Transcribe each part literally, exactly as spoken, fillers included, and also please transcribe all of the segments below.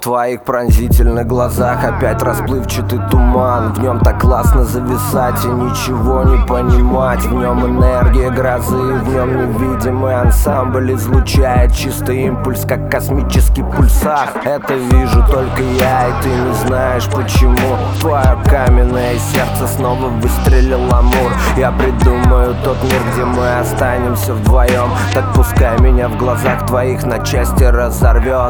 твоих пронзительных глазах опять расплывчатый туман. В нем так классно зависать и ничего не понимать. В нем энергия грозы, в нем невидимый ансамбль излучает чистый импульс, как космический пульсар. Это вижу только я, и ты не знаешь почему. В твое каменное сердце снова выстрелил амур. Я придумаю тот мир, где мы останемся вдвоем. Так пускай меня в глазах твоих на части разорвет.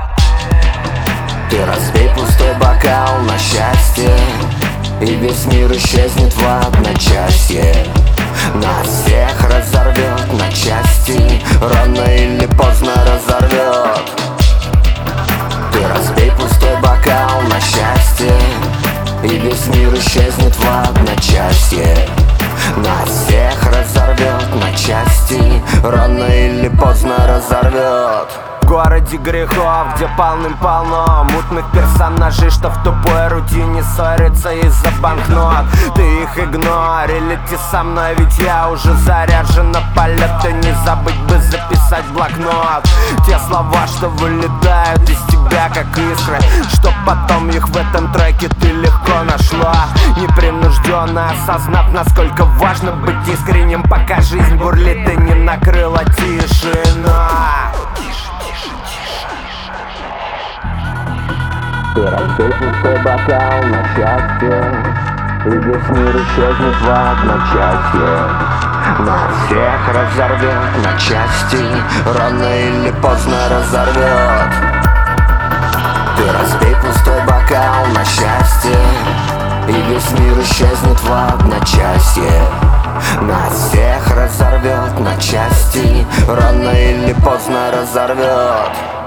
Ты разбей пустой бокал на счастье, и весь мир исчезнет в одночасье. Нас всех разорвет на части, рано или поздно разорвет. Ты разбей пустой бокал на счастье, и весь мир исчезнет в одночасье. Нас всех разорвет на части, рано или поздно разорвет. В городе грехов, где полным-полно мутных персонажей, что в тупой рутине ссорятся из-за банкнот. Ты их игнорь, лети со мной, ведь я уже заряжен на полет. И не забыть бы записать в блокнот те слова, что вылетают из тебя как искры, чтоб потом их в этом треке ты легко нашла. Непринужденно осознав, насколько важно быть искренним, пока жизнь бурлит и не накрыла тишина. Ты разбей пустой бокал на счастье, и весь мир исчезнет в одночасье. Нас всех разорвет на части, рано или поздно разорвет. Ты разбей пустой бокал на счастье, и весь мир исчезнет в одночасье. Нас всех разорвет на части, рано или поздно разорвет.